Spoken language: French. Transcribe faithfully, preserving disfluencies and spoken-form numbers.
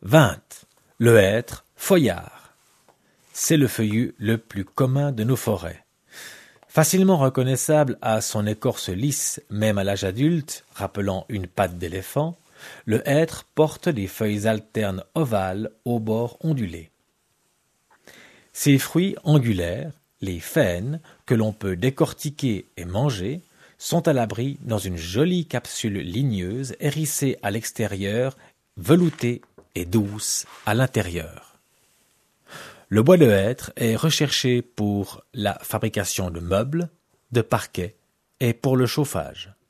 vingt. Le hêtre feuillard. C'est le feuillu le plus commun de nos forêts. Facilement reconnaissable à son écorce lisse, même à l'âge adulte, rappelant une patte d'éléphant, le hêtre porte des feuilles alternes ovales aux bords ondulés. Ses fruits angulaires, les faînes, que l'on peut décortiquer et manger, sont à l'abri dans une jolie capsule ligneuse hérissée à l'extérieur, veloutée et douce à l'intérieur. Le bois de hêtre est recherché pour la fabrication de meubles, de parquets et pour le chauffage.